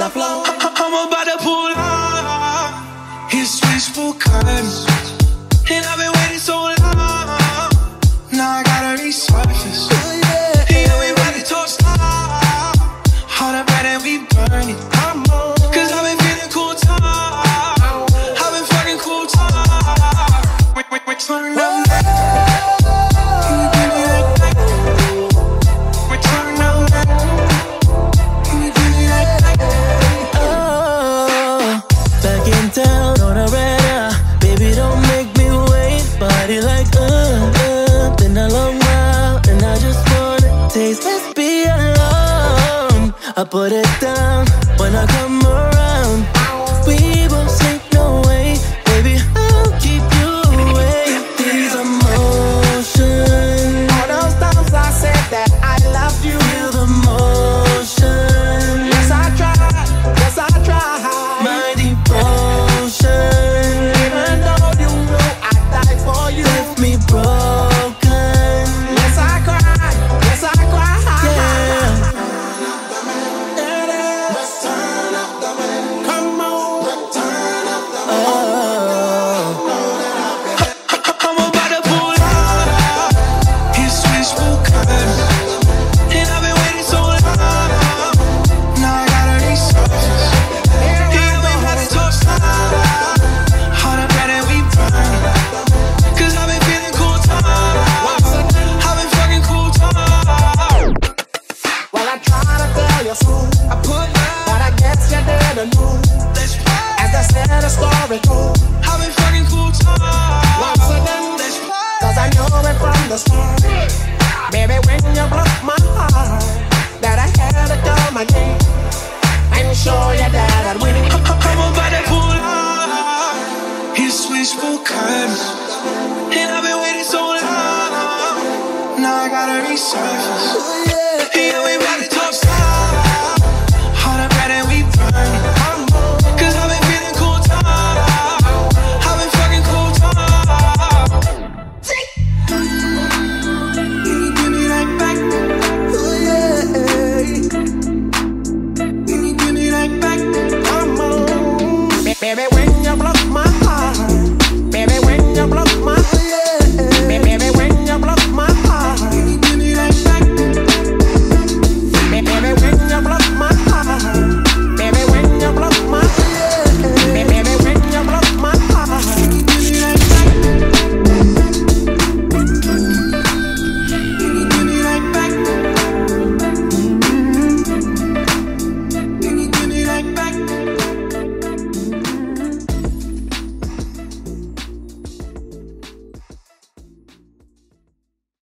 the flow. I'm about to pull out his wishful curtains, and I've been waiting so long. Now I gotta resurface. Yeah, we ready to start. All the bread and we burn it. Cause I've been feeling cool time. I've been fucking cool time. We're turning up. I put it down when I come around. We won't sleep, no way. Baby, I'll keep you away. These emotions. All those times I said that I loved you. Feel the motion. Yes, I tried. My devotion. Even though you know I died for you. Left me broken. Yes, I cried. Yeah. But I guess you didn't know. As I said, the story goes, I've been fucking cool time. once again, cause I know it from the start. Baby, when you broke my heart, that I had to come again and show you that I'd win. I'm about to pull out his wishful curtains, and I've been waiting so long. Now I gotta resurface.